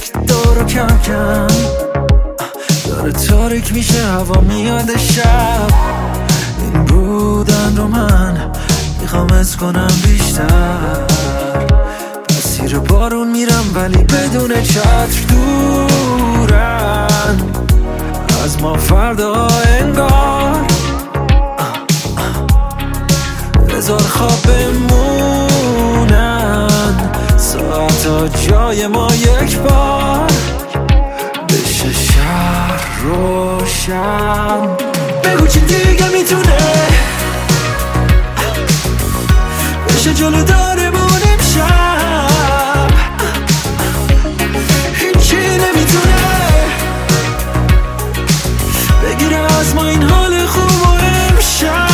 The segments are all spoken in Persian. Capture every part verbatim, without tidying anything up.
فکر دارو کم کم داره تاریک میشه، هوا میاد شب. این بودن رو من میخوام از کنم بیشتر. مسیر بارون میرم ولی بدون چتر، دورن از ما فردا انگار. بذار خواب بمونن ساعتا جای ما یک بار، بشه شهر روشن. بگو چی دیگه میتونه بشه جلو دارمون امشب. هیچی نمیتونه بگیره از ما این حال خوب و امشب.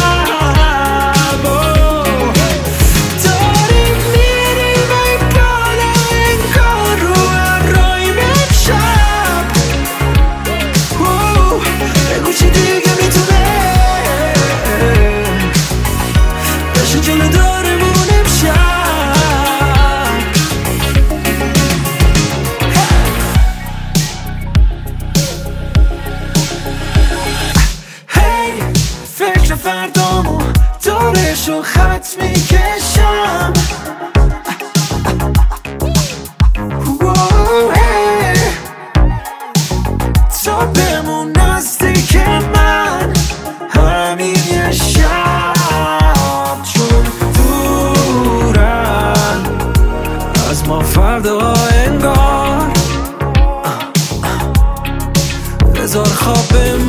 فردامو دورشو خط میکشم. تا بمون نزدیک من همین یه شب، چون دورن از ما فردا انگار. بذار خواب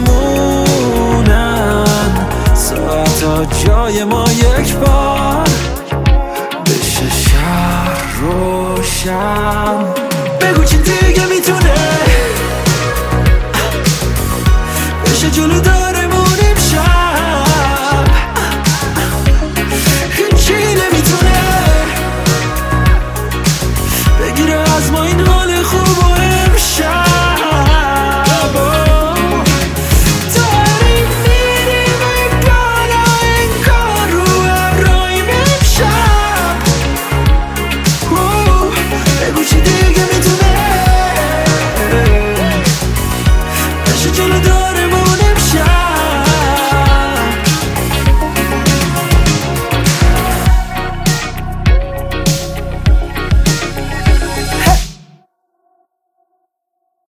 بمونن ساعتا جای ما یک بار، بشه شهر روشن. بگو چی دیگه میتونه بشه جلو دارمون امشب. هیچی نمیتونه بگیره از ما این حال خوب و امشب. You're